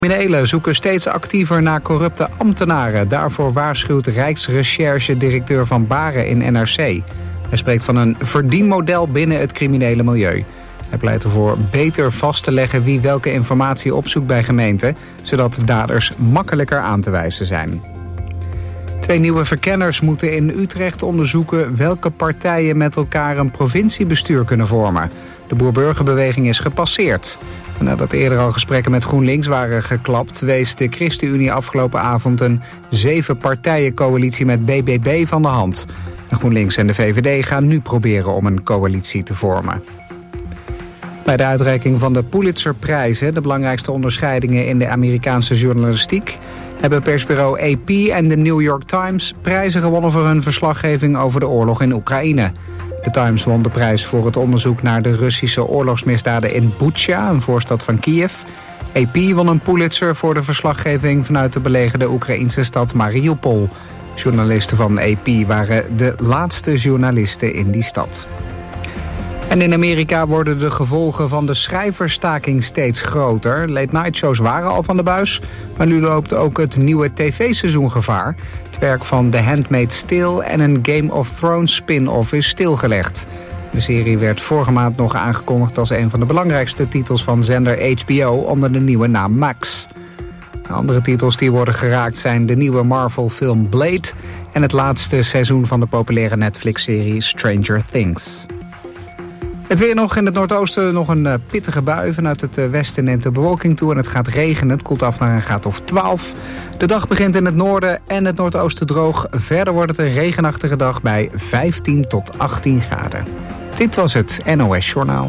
Criminelen zoeken steeds actiever naar corrupte ambtenaren. Daarvoor waarschuwt Rijksrecherche-directeur Van Baren in NRC. Hij spreekt van een verdienmodel binnen het criminele milieu. Hij pleit ervoor beter vast te leggen wie welke informatie opzoekt bij gemeenten, zodat daders makkelijker aan te wijzen zijn. 2 nieuwe verkenners moeten in Utrecht onderzoeken welke partijen met elkaar een provinciebestuur kunnen vormen. De Boer-Burgerbeweging is gepasseerd. Nadat eerder al gesprekken met GroenLinks waren geklapt, wees de ChristenUnie afgelopen avond een 7-partijencoalitie met BBB van de hand. En GroenLinks en de VVD gaan nu proberen om een coalitie te vormen. Bij de uitreiking van de Pulitzerprijzen, de belangrijkste onderscheidingen in de Amerikaanse journalistiek, hebben persbureau AP en de New York Times prijzen gewonnen voor hun verslaggeving over de oorlog in Oekraïne. De Times won de prijs voor het onderzoek naar de Russische oorlogsmisdaden in Butsja, een voorstad van Kiev. AP won een Pulitzer voor de verslaggeving vanuit de belegerde Oekraïnse stad Mariupol. Journalisten van AP waren de laatste journalisten in die stad. En in Amerika worden de gevolgen van de schrijversstaking steeds groter. Late-night shows waren al van de buis, maar nu loopt ook het nieuwe tv-seizoen gevaar. Het werk van The Handmaid's Tale en een Game of Thrones spin-off is stilgelegd. De serie werd vorige maand nog aangekondigd als een van de belangrijkste titels van zender HBO onder de nieuwe naam Max. De andere titels die worden geraakt zijn de nieuwe Marvel-film Blade en het laatste seizoen van de populaire Netflix-serie Stranger Things. Het weer nog in het noordoosten, nog een pittige bui. Vanuit het westen neemt de bewolking toe en het gaat regenen. Het koelt af naar een graad of 12. De dag begint in het noorden en het noordoosten droog. Verder wordt het een regenachtige dag bij 15 tot 18 graden. Dit was het NOS Journaal.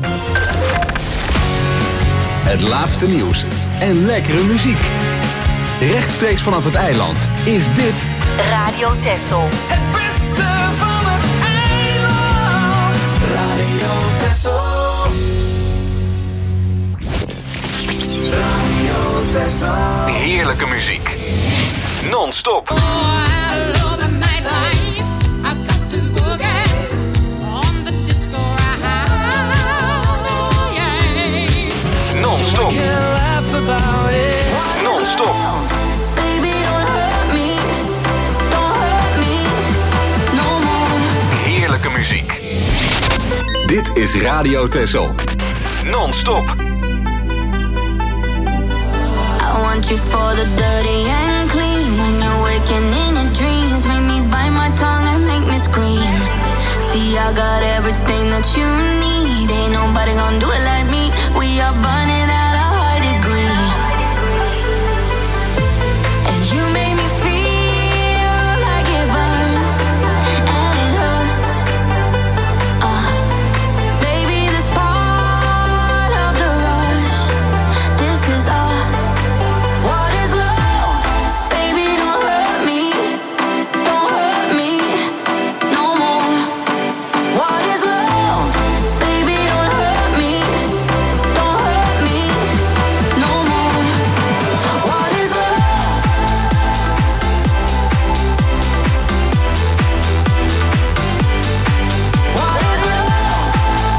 Het laatste nieuws en lekkere muziek. Rechtstreeks vanaf het eiland is dit Radio Texel. Het beste van het eiland. Radio Texel. Radio Texel. heerlijke muziek. Non-stop. Non-stop. Non-stop. Heerlijke muziek. Dit is Radio Texel. Non-stop. I want you for the dirty and clean. When you're waking in your dreams, make me bite my tongue and make me scream. See, I got everything that you need. Ain't nobody gonna do it like me. We are burning at a high degree. And you make me feel like it burns and it hurts. Baby, this part of the rush. This is us. What is love? Baby, don't hurt me. Don't hurt me no more. What is love? Baby, don't hurt me. Don't hurt me no more. What is love? What is love?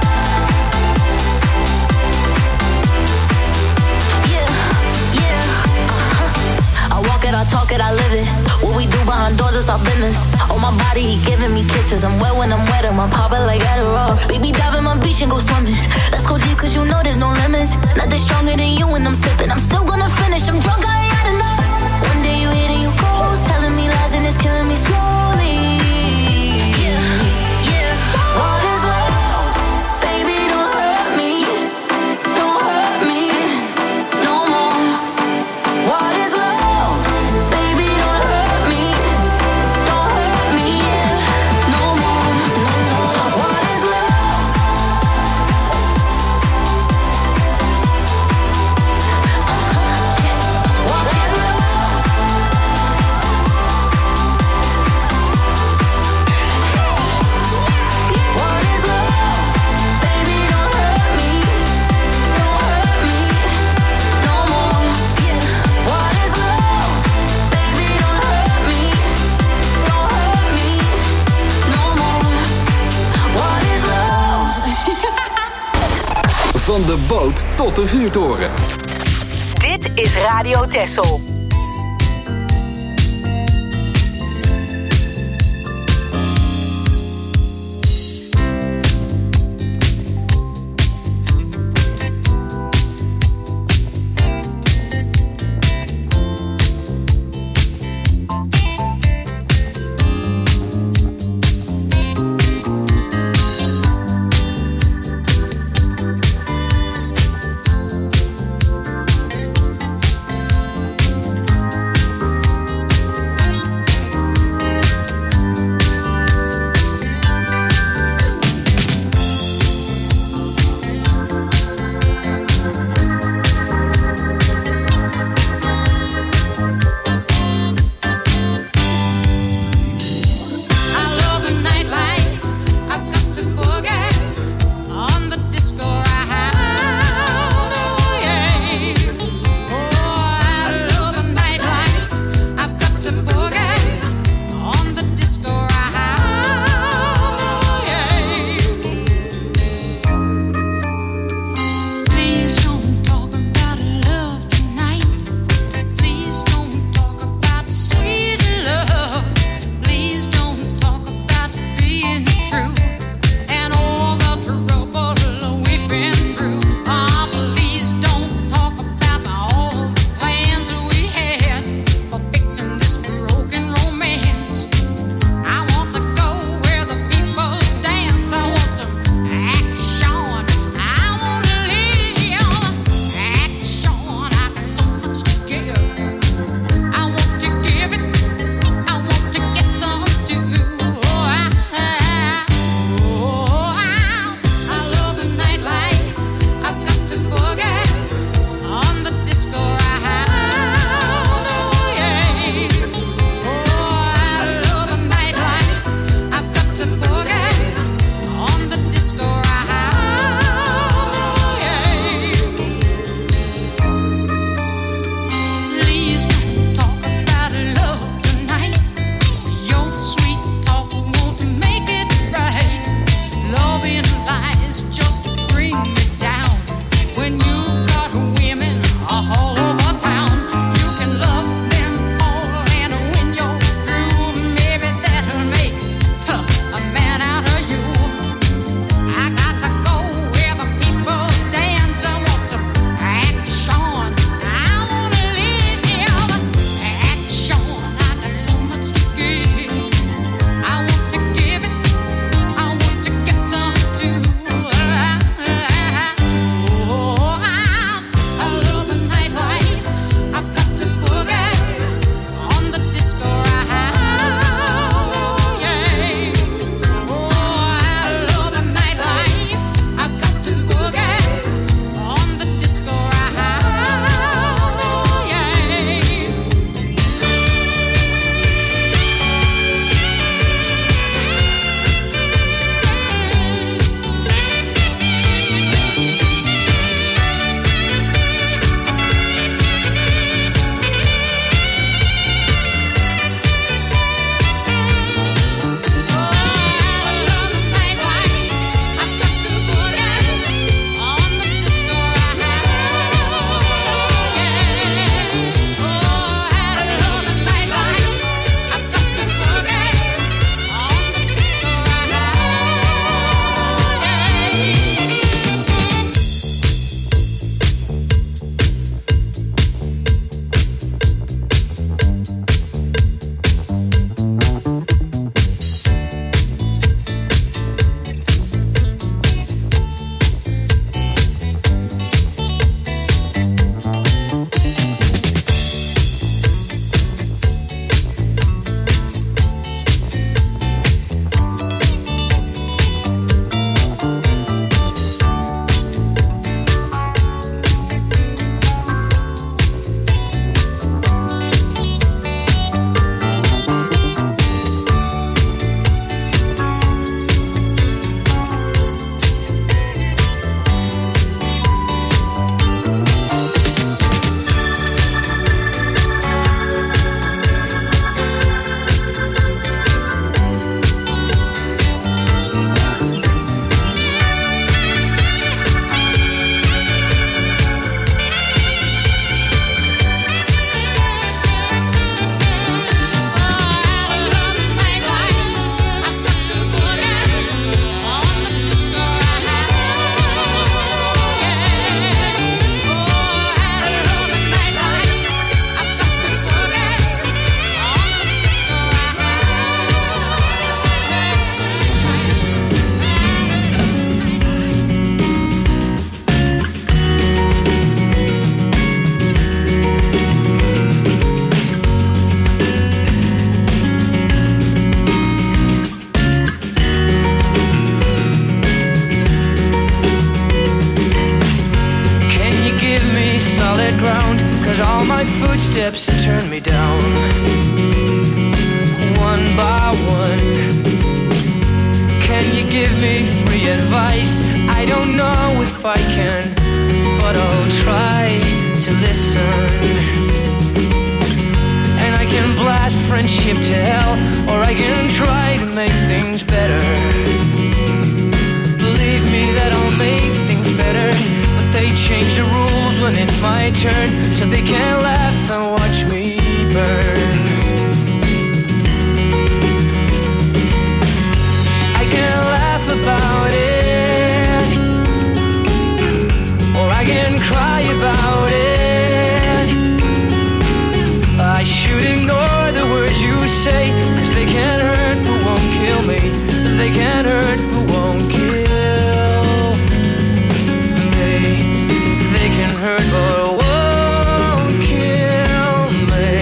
I walk it, I talk it, I live it. What we do behind doors is our business. On my body, he giving me kisses. I'm wet when I'm wet, I'm popping like Adderall. Baby, dive in my beach and go swimming. Let's go deep, cause you know there's no limits. Nothing stronger than you when I'm sipping. I'm still gonna finish, I'm drunk, I ain't had enough. One day you hit and you go, telling me lies and it's killing me slowly. What is love? Baby, don't hurt me. Don't hurt me no more. What is love? Baby, don't hurt me. Don't hurt me no more. What is love? What is love? What is love? Baby, don't hurt me. Don't hurt me no more. What is love? Baby, don't hurt me. Don't hurt me no more. What is love? Van de boot tot de vuurtoren. Dit is Radio Texel. footsteps turn me down, one by one. Can you give me free advice? I don't know if I can, but I'll try to listen. And I can blast friendship to hell, or I can try to make things better. Believe me that I'll make things better, but they change the rules when it's my turn, so they can laugh and watch me burn. I can laugh about it, or I can cry about it. I should ignore the words you say, 'cause they can't hurt but won't kill me. They can't hurt but won't kill me. They can hurt but won't kill me.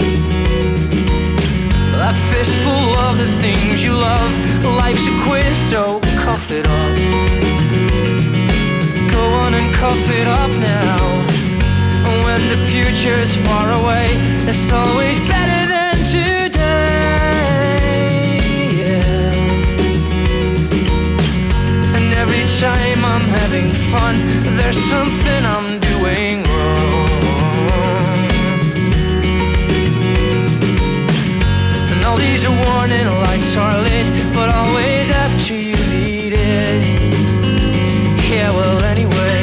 A fistful of the things you love. Life's a quiz, so cough it up. Go on and cough it up now. When the future's far away, it's always better than today, yeah. And every time I'm having fun, there's something I'm doing wrong. And all these warning lights are lit, but always after you need it. Yeah, well, anyway,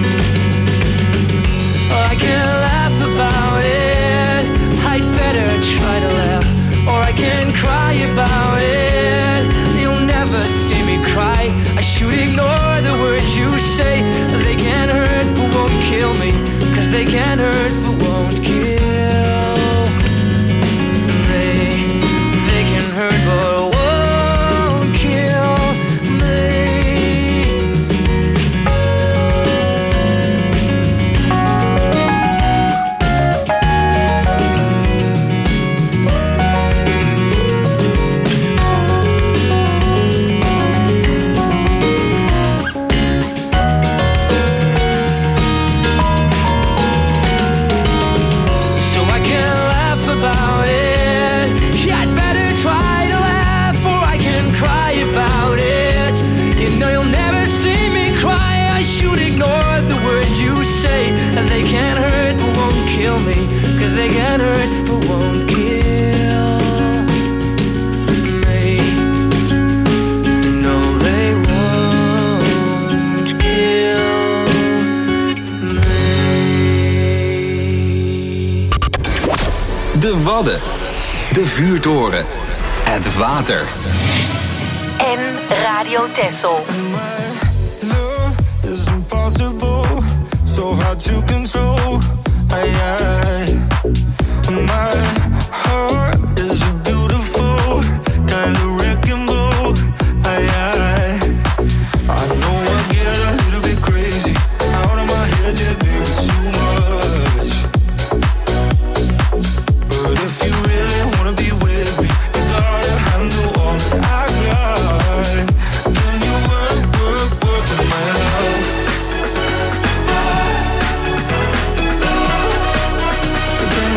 I can laugh about it. I'd better try to laugh, or I can cry about it. You'll never see me cry. I should ignore the words you say. They can't hurt but won't kill me, 'cause they can't hurt but won't kill me. They can hurt but won't kill me. They can't hurt but won't kill me, 'cause they can't hurt but won't kill me. No, they won't kill me. De Wadden, de vuurtoren, het water. En Radio Texel. Love is impossible, so hard to control. My heart is a beautiful kind of wrecking ball. I know I get a little bit crazy, out of my head, yeah, baby, too much. But if you really wanna be with me, you gotta handle all that I got. Can you work with my love? Can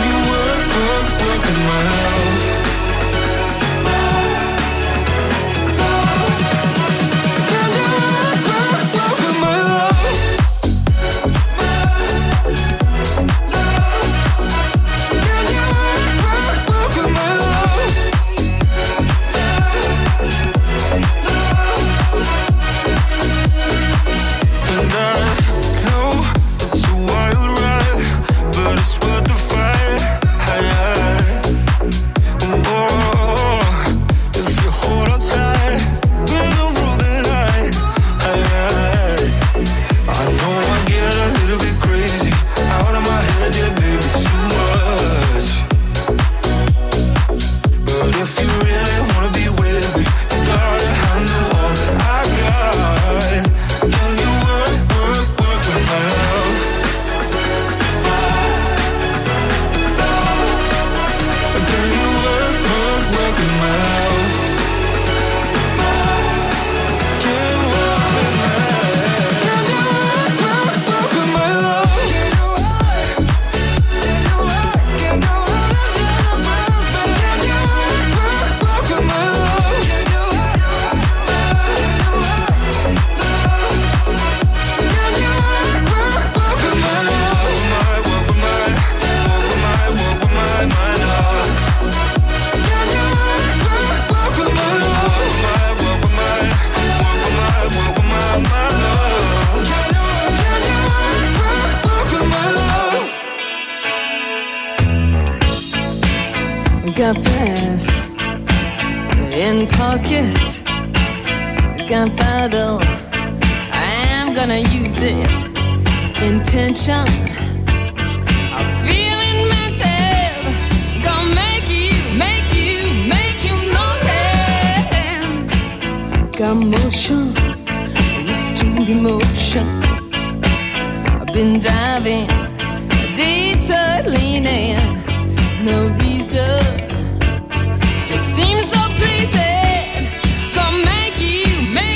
Got this in pocket. Gunpowder, I'm gonna use it. Intention, I'm feeling mental. Gonna make you notice. Got motion, restrained emotion. I've been diving, detour leaning. No reason, just seems so pleasing. Gonna make you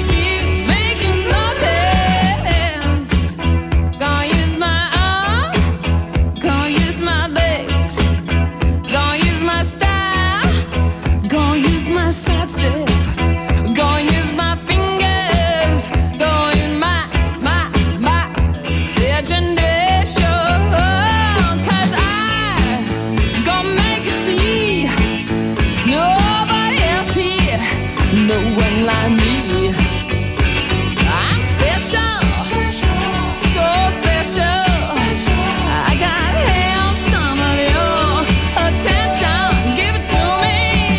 notice. Gonna use my arms, gonna use my legs, gonna use my style, gonna use my side step, gonna use my fingers, gonna use my imagination. 'Cause I gonna make you see there's nobody else here, no one like me. I'm special, so special. I got half some of your attention. Give it to me.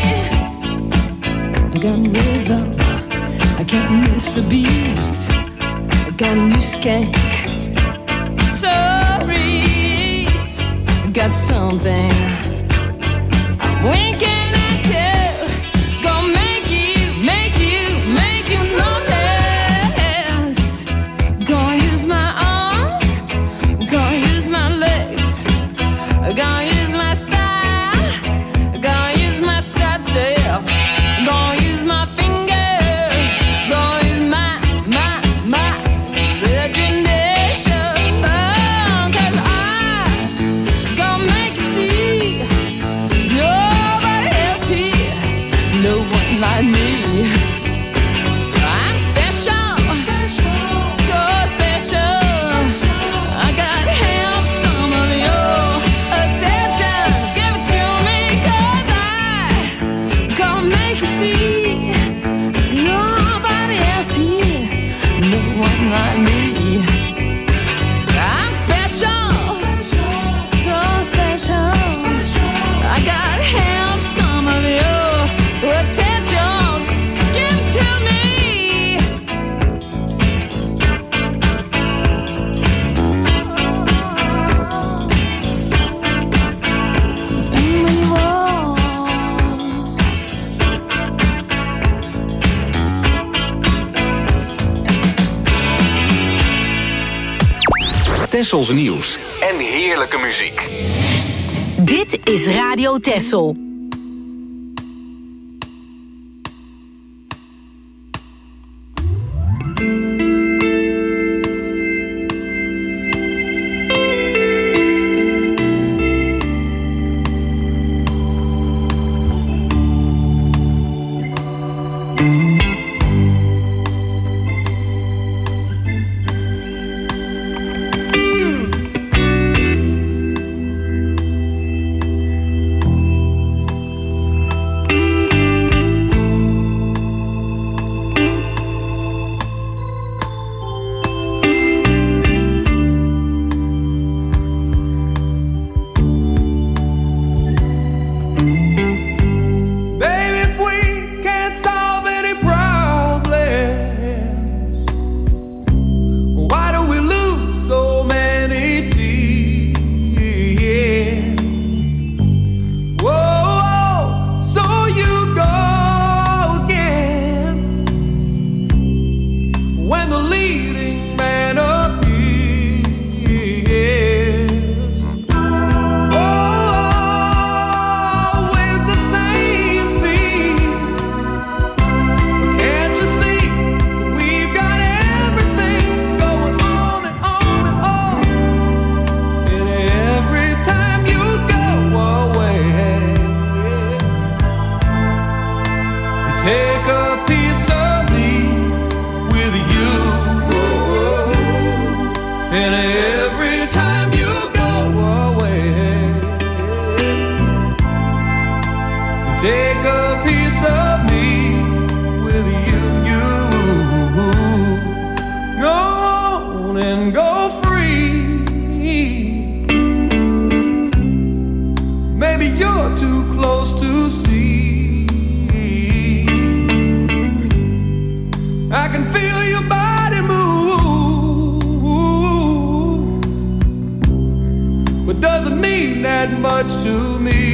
I got rhythm, I can't miss a beat. I got new skank, sorry, I got something I'm winking at you. Gonna make you notice. Gonna use my arms, gonna use my legs, gonna use my style, gonna use my side step, gonna use my fingers, gonna use my imagination. 'Cause I gonna make you see there's nobody else here, no one like me. I'm special, so special. I got half some of your attention. Give it to me, 'cause I gonna make you see there's nobody else here, no one like me. I'm special, so special. I got half some of your attention. Give it to me. And when you walk, Tessels nieuws en heerlijke muziek. Dit is Radio Tessel. close to see. I can feel your body move, but doesn't mean that much to me.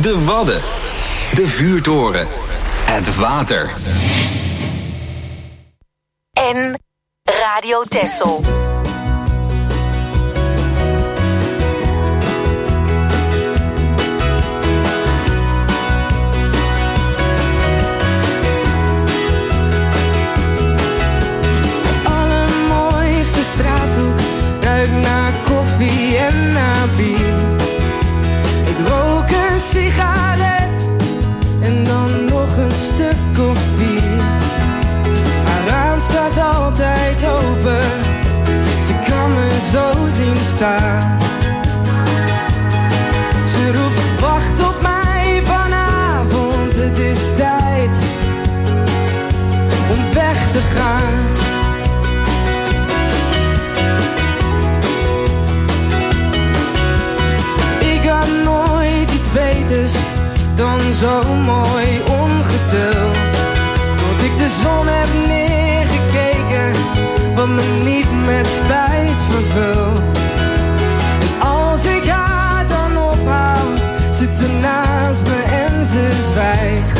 De Wadden. De vuurtoren. Het water. En Radio Texel. De straathoek ruikt naar koffie en naar bier. Ik rook een sigaret en dan nog een stuk of 4. Haar raam staat altijd open, ze kan me zo zien staan. Ze roept wacht op mij vanavond, het is tijd om weg te gaan. Beters dan zo mooi ongeduld. Tot ik de zon heb neergekeken, wat me niet met spijt vervult. En als ik haar dan ophaal, zit ze naast me en ze zwijgt.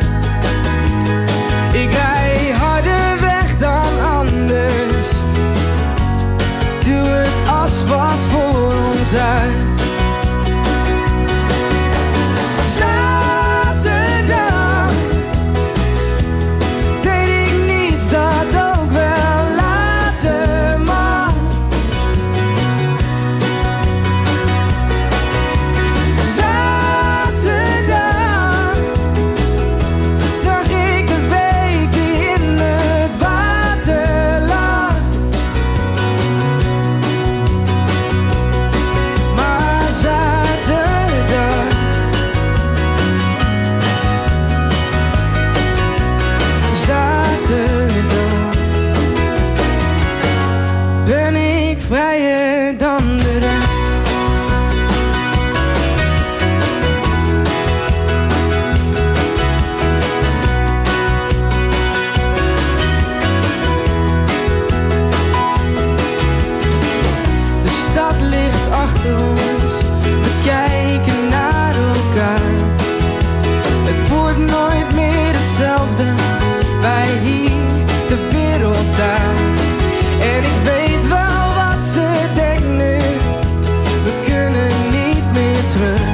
Ik rij harder weg dan anders, duw het asfalt voor ons uit. Zaterdag deed ik niets dat ook wel later mag. Zaterdag zag ik de week die in het water lag. Maar zaterdag ben ik vrijer dan de rest. De stad ligt achter ons, we kijken naar elkaar. Het wordt nooit meer hetzelfde, wij hier, de wereld daar. En ik weet wel wat ze denkt nu, we kunnen niet meer terug.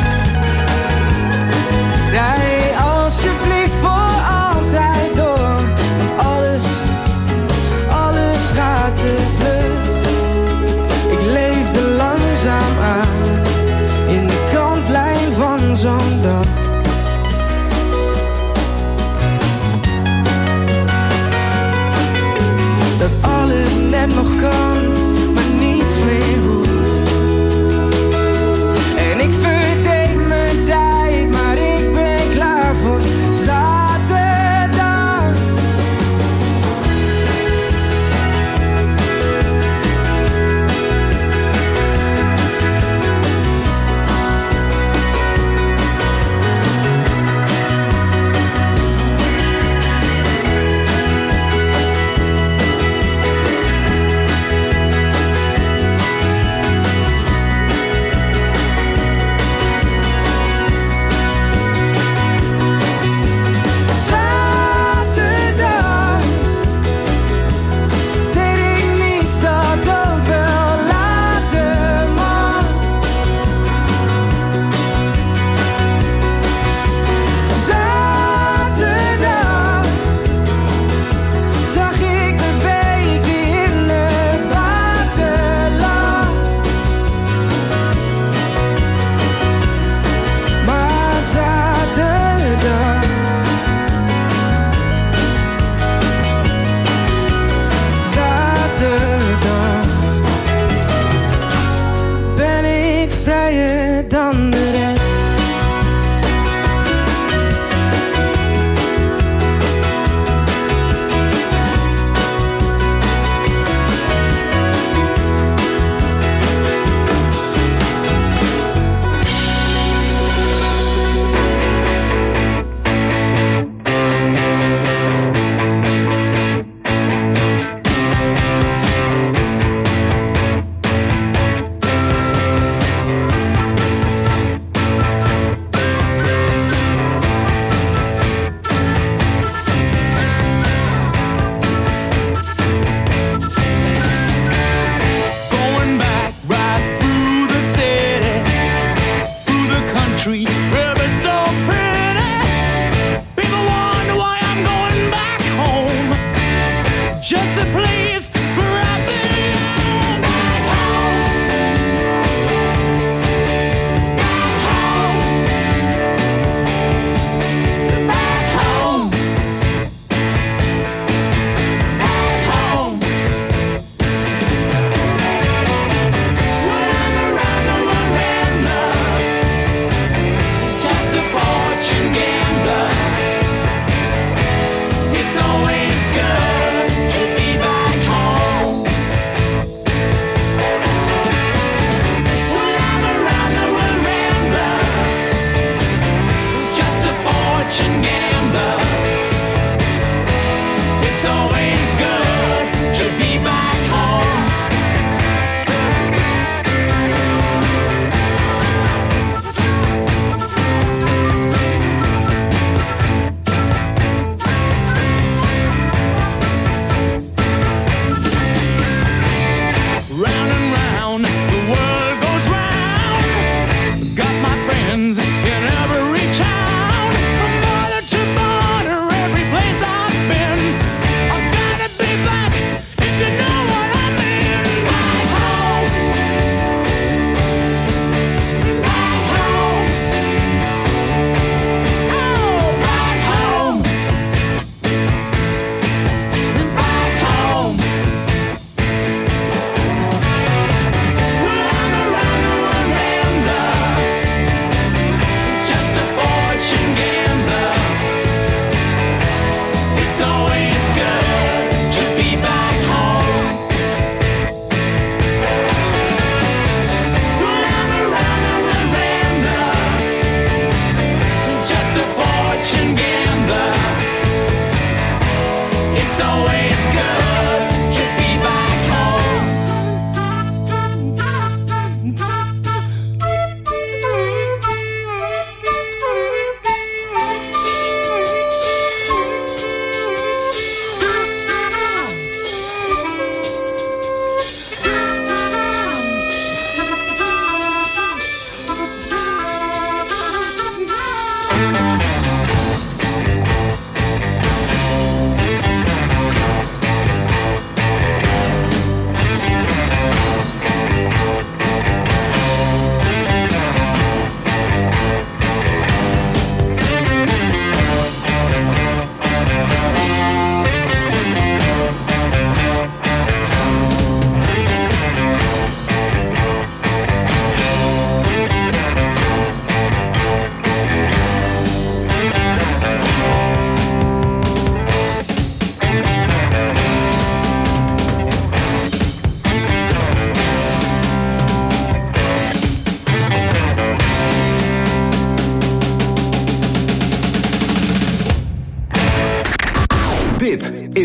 Rij alsjeblieft voor altijd door, want alles gaat te vlug. Ik leefde langzaam aan, in de kantlijn van zo'n dag. Dat alles net nog kan, maar niets meer hoeft. En ik verdeed mijn tijd, maar ik ben klaar voor zaterdag.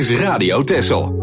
is Radio Texel.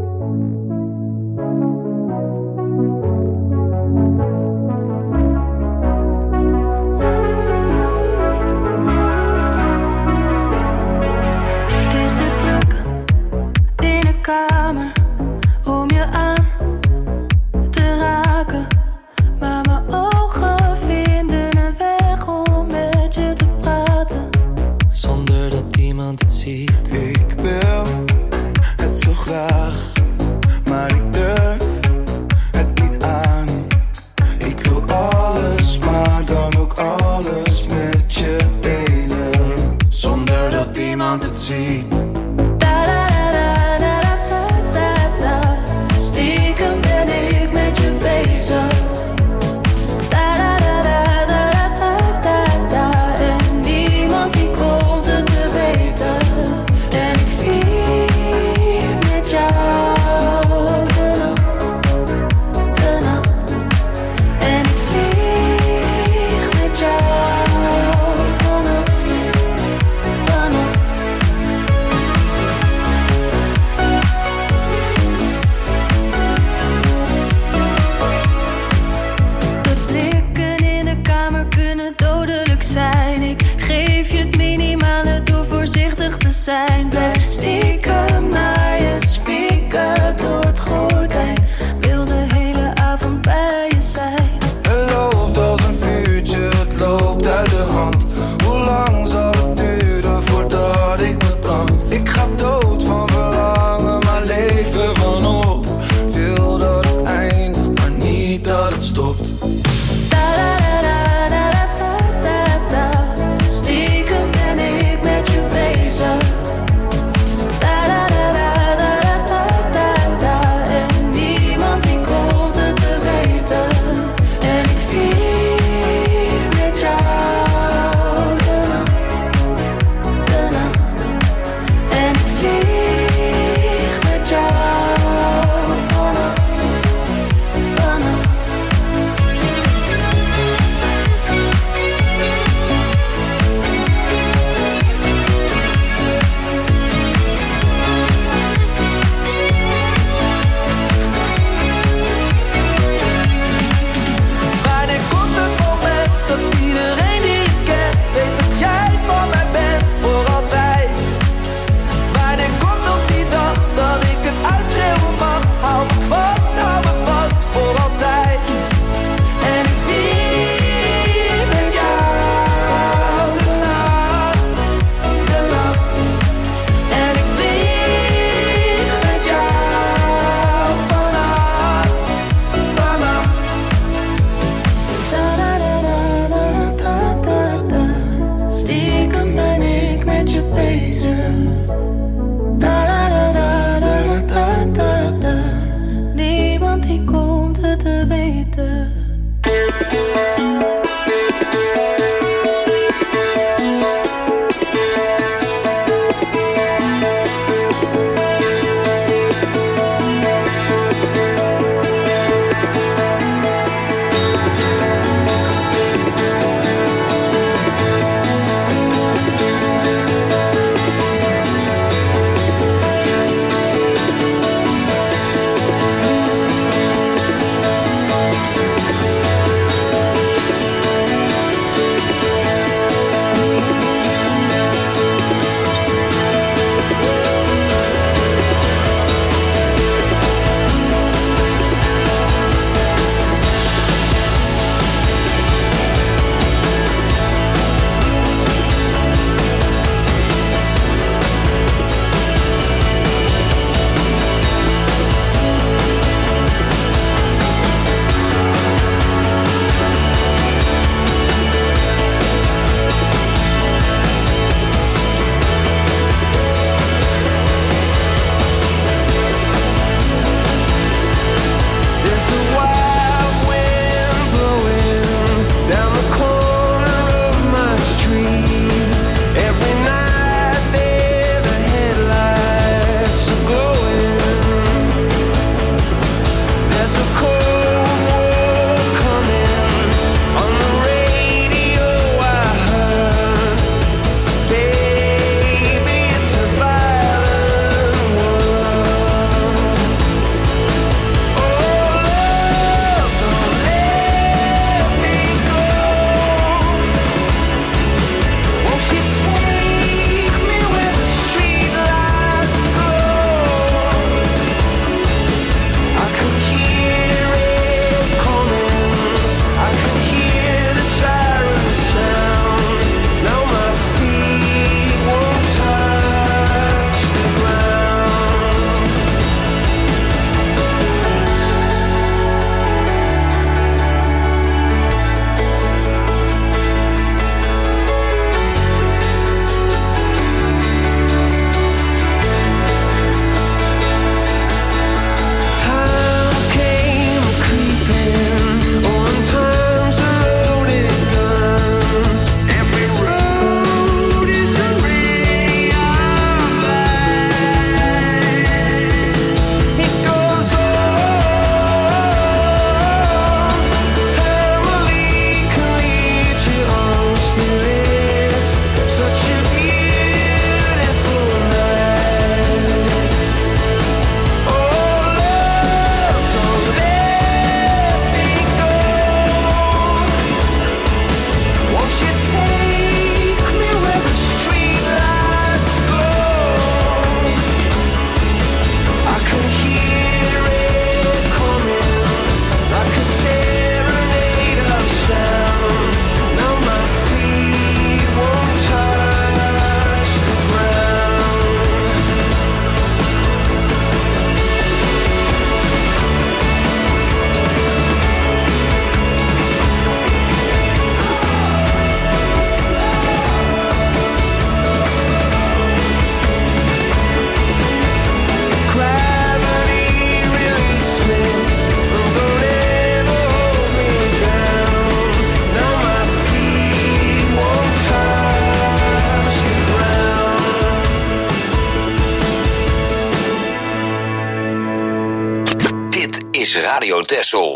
Radio Texel.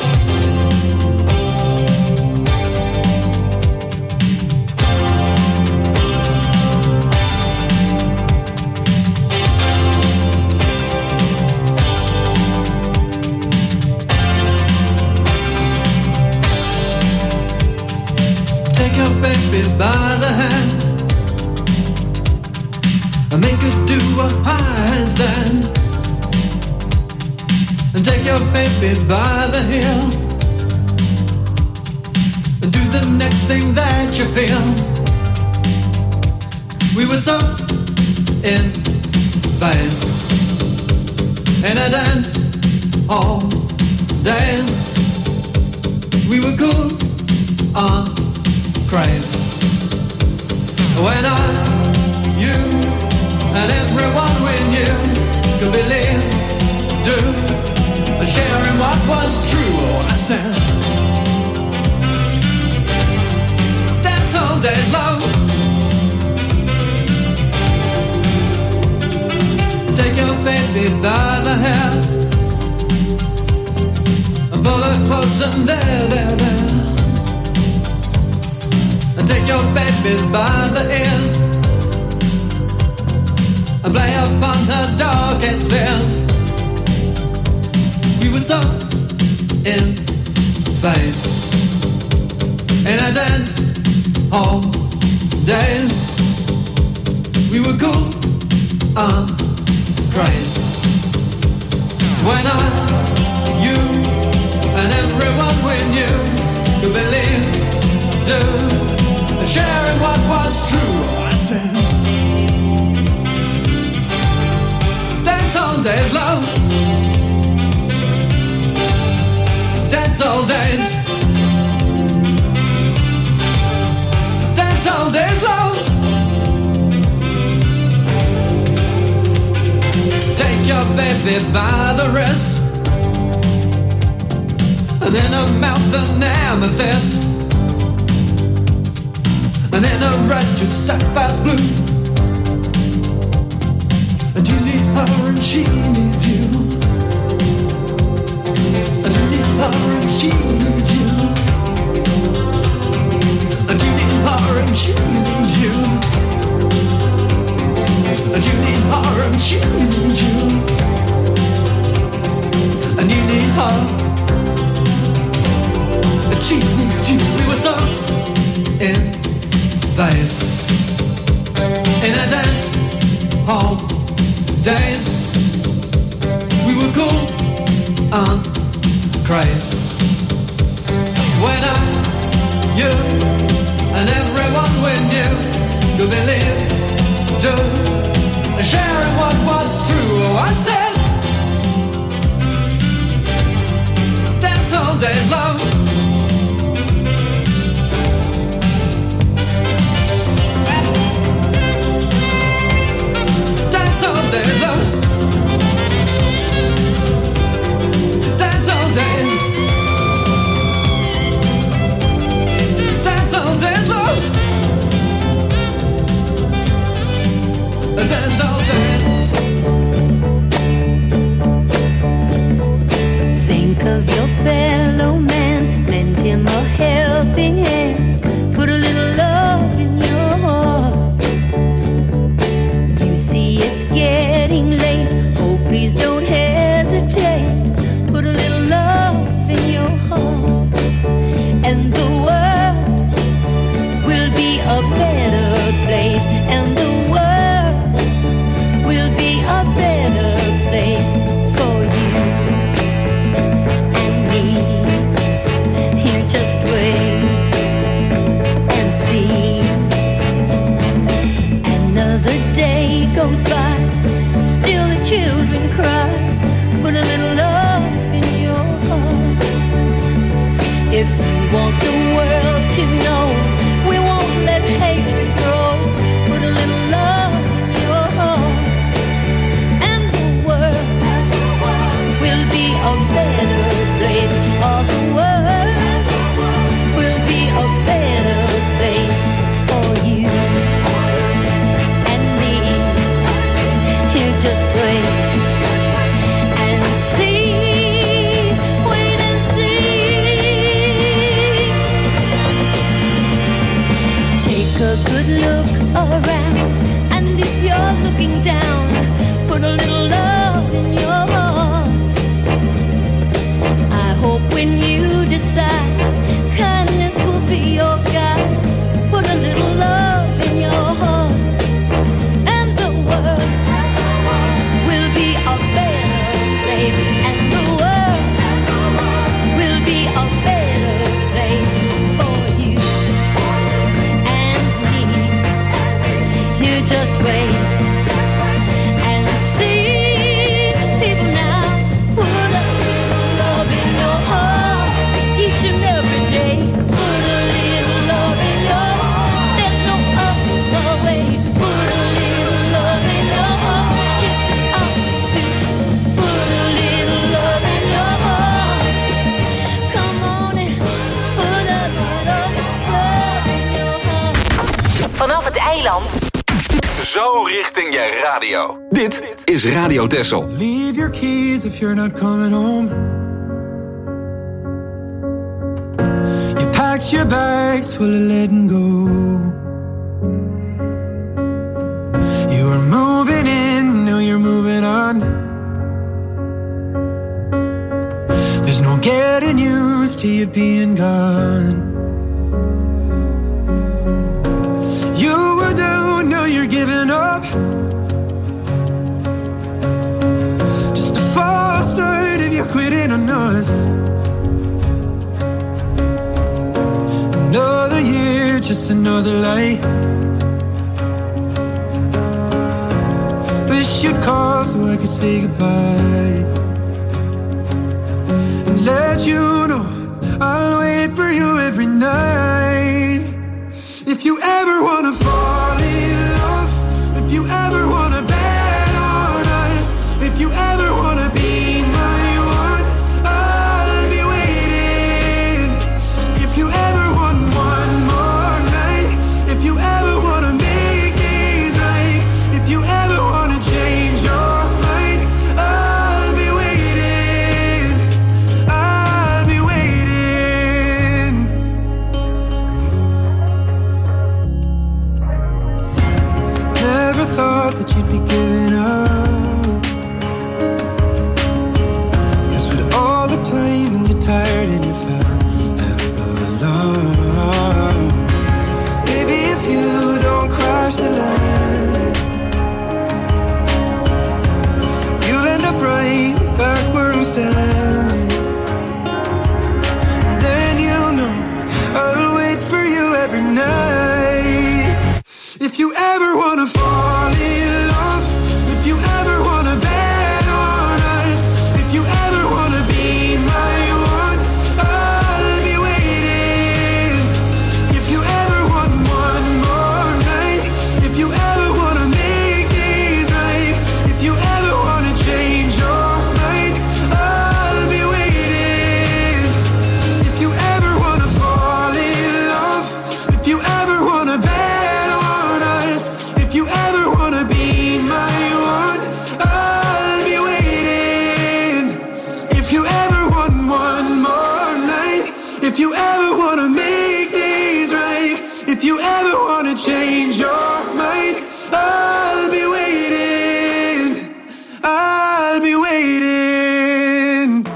Take your baby by the hand and make her do a handstand. And take your baby by the heel and do the next thing that you feel. We were so in phase in a dance all days. We were cool on craze. When I, you, and everyone we knew could believe, do, and sharing what was true. Oh, I said, dance all days long. Take your baby by the hair and pull her close and there. And take your baby by the ears and play upon her darkest fears. We were so in phase in a dance all days. We were cool on craze. When I, you, and everyone we knew could believe, do, and sharing what was true. I said, dance all days, love. Dance all days. Dance all days, love. Take your baby by the wrist and in her mouth an amethyst. And in a red to sapphire's blue. And you need her and she needs you. And you need her and she needs you. And you need her and she needs you. And you need her and she needs you. And you need her and she needs you. We were so in phase in a dance hall days. We were cool on craze. good look around. And if you're looking down, put a little love in your heart. I hope when you decide, kindness will be your guide. Put a little love in your heart, and the world will be a better place. And the world will be a better place for you and me. You just wait and see people now. Put a little love in your heart each and every day. Put a little love in your heart. There's no other way. Put a little love in your heart. Get out to put a little love in your heart. Come on and put a little love in your heart. Vanaf het eiland. Zo richting je radio. Dit is Radio Texel. Leave your keys if you're not coming home. You packed your bags full of letting go. You were moving in, now you're moving on. There's no getting used to you being gone. You were down, now you're giving up. Just a false start if you're quitting on us. Another year, just another lie. Wish you'd call so I could say goodbye and let you know I'll wait for you every night. If you ever wanna fall in love, if you ever wanna bet on us, if you ever wanna be my one, I'll be waiting. If you ever want one more night, if you ever wanna make things right, if you ever wanna change your mind, I'll be waiting. I'll be waiting. Never thought that you'd be giving up, 'cause with all the claiming you're tired and you fell out of love. Maybe if you don't cross the line, you'll end up right back where I'm standing. And then you'll know I'll wait for you every night. If you ever wanna fall in love, if you ever wanna bet on us, if you ever wanna be my one, I'll be waiting. If you ever want one more night, if you ever wanna make things right, if you ever wanna change your mind, I'll be waiting. If you ever wanna fall in love, if you ever wanna bet on us, if you ever wanna be my one, I'll be waiting. If you ever want one more night, if you ever wanna make things right, if you ever wanna change your mind, I'll be waiting. I'll be waiting.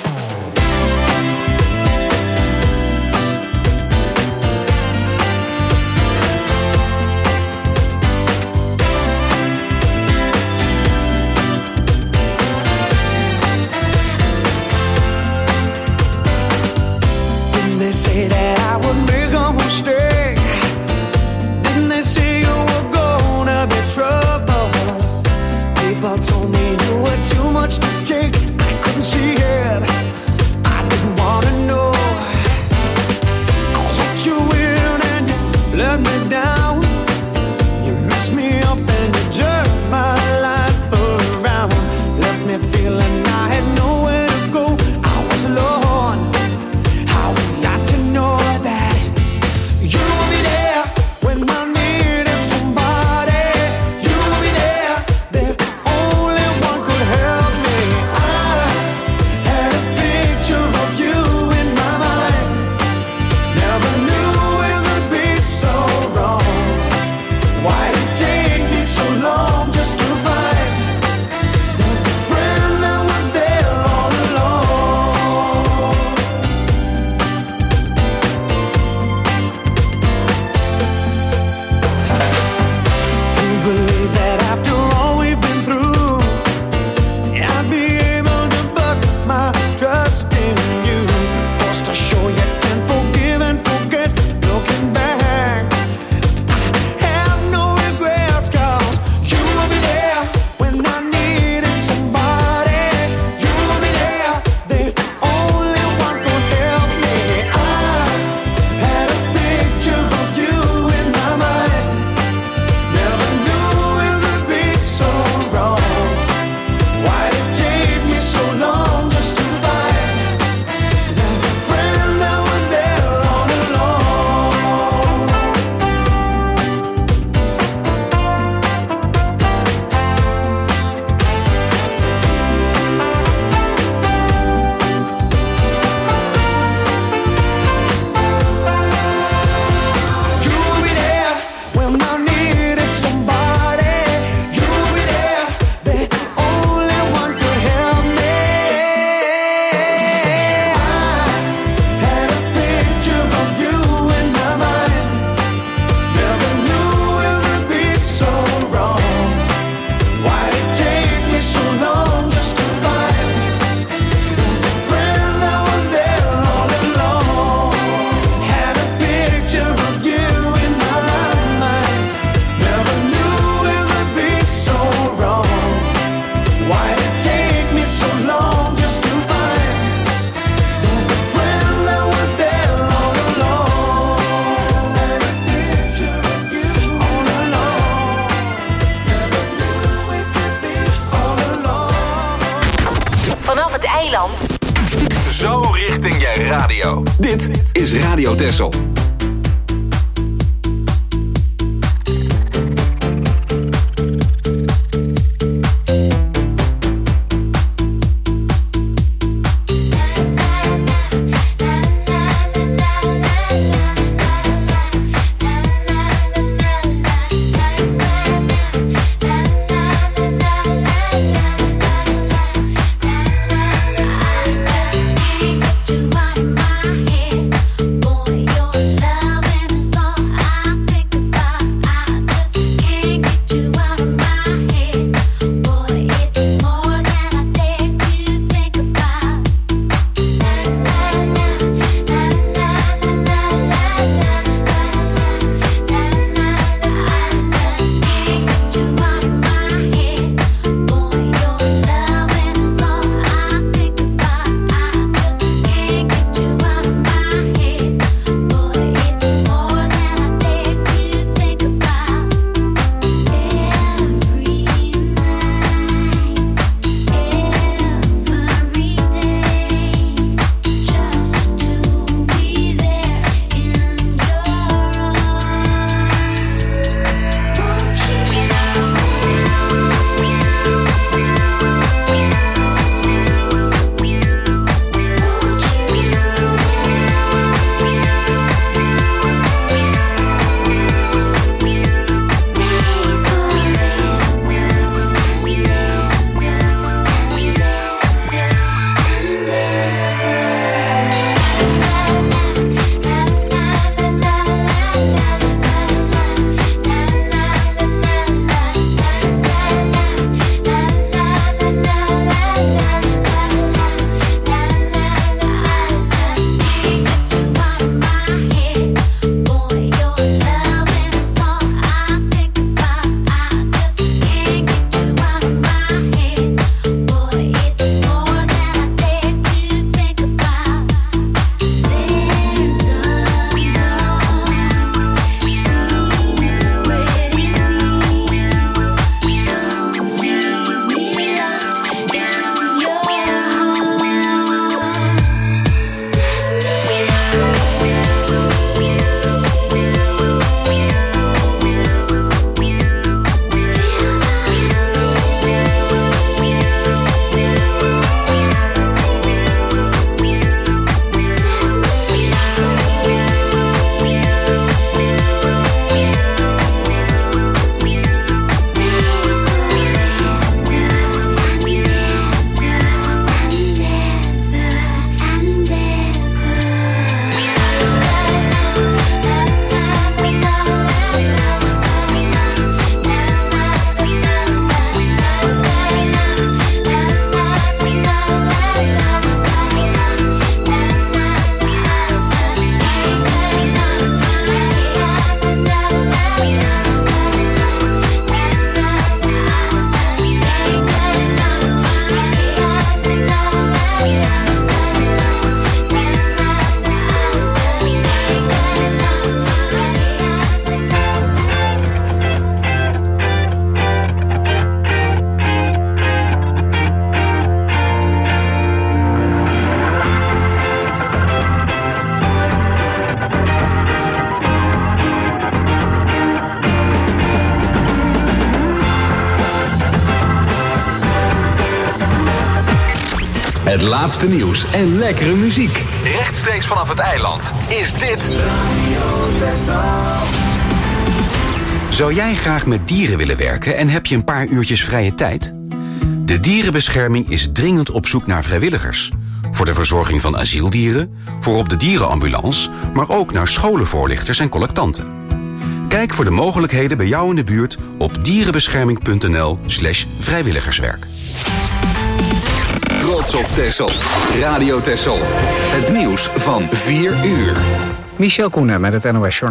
Didn't they say that I would make a mistake? Didn't they say you were gonna be trouble? People told me you were too much to take. I couldn't see it. I didn't wanna know. I let you in and you let me down. You messed me up and you turned my life around. Left me feeling I had nowhere to go. I was alone. How was I to know that you would be there when I needed somebody? You would be there, that only one could help me. I had a picture of you in my mind. Never knew it would be so wrong. radio. Dit is Radio Texel. Het laatste nieuws en lekkere muziek. Rechtstreeks vanaf het eiland is dit Zou jij graag met dieren willen werken en heb je een paar uurtjes vrije tijd? De dierenbescherming is dringend op zoek naar vrijwilligers. Voor de verzorging van asieldieren, voor op de dierenambulance, maar ook naar scholenvoorlichters en collectanten. Kijk voor de mogelijkheden bij jou in de buurt op dierenbescherming.nl/vrijwilligerswerk. Trots op Texel. Radio Texel. Het nieuws van 4 uur. Michel Koenen met het NOS Journaal.